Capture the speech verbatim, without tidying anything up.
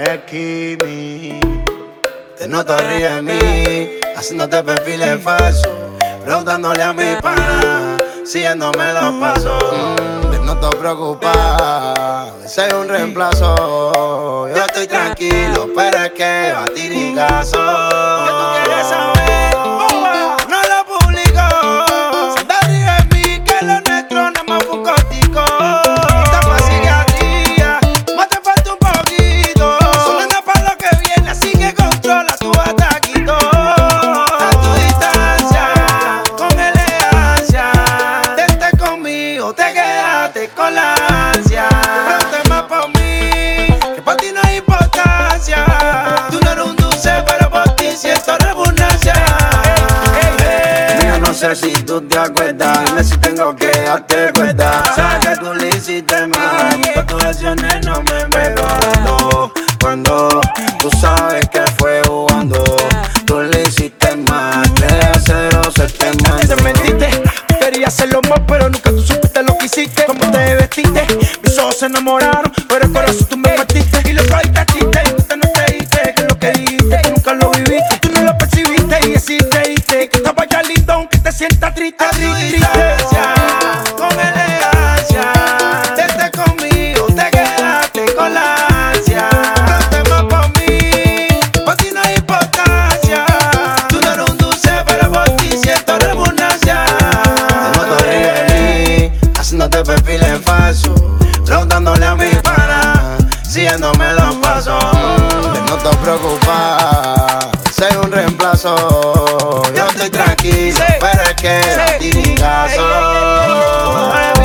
eres Kimi. Te noto ríe de mí, haciéndote perfiles falsos, preguntándole a mi pana, siguiéndome los pasos. Mm, te noto preocupada, soy un reemplazo. Yo estoy tranquilo, pero es que va a ti ni caso. ¿Qué tú quieres saber? Boba, no lo publico. Se te ríe de mí, que lo nuestro nada más fue un cortico. Esta fue psiquiatría, más te falta un poquito. Solo anda para lo que viene, así que controla tu ataquito. A tu distancia, con elegancia, tente conmigo, te quedaste con la ansia. Pronto más por mí, que para ti no hay importancia. Tú no eres un dulce, pero por ti siento repugnancia. Yo no sé si tú te acuerdas, dime si tengo que darte cuenta. Sabes que tú le hiciste mal, por tus acciones no me meto. Cuando, cuando tú sabes que fue jugando, tú le hiciste mal, tres a cero se te mandó. Te mentiste, querías hacerlo más, pero nunca tú supiste lo que hiciste. Cómo te vestiste, mis ojos se enamoraron, pero el corazón tú me partiste. Y lo que ahorita chiste, y tú no te diste, que lo que dijiste, tú nunca lo viviste. Tú no lo percibiste y así te diste, que estaba ya lindo aunque te sientas triste, A tu triste, distancia, con elegancia, tente conmigo, te quedaste con la ansia. Pronto más por mí, por ti no hay importancia. Tú no eres un dulce, pero por ti siento repugnancia. Te noto ríe de mí, haciéndote perfiles falsos, preguntándole a mi pana, siguiéndome los pasos. Te noto preocupada, soy un reemplazo. Yo estoy tranquilo, pero es que a ti ni caso.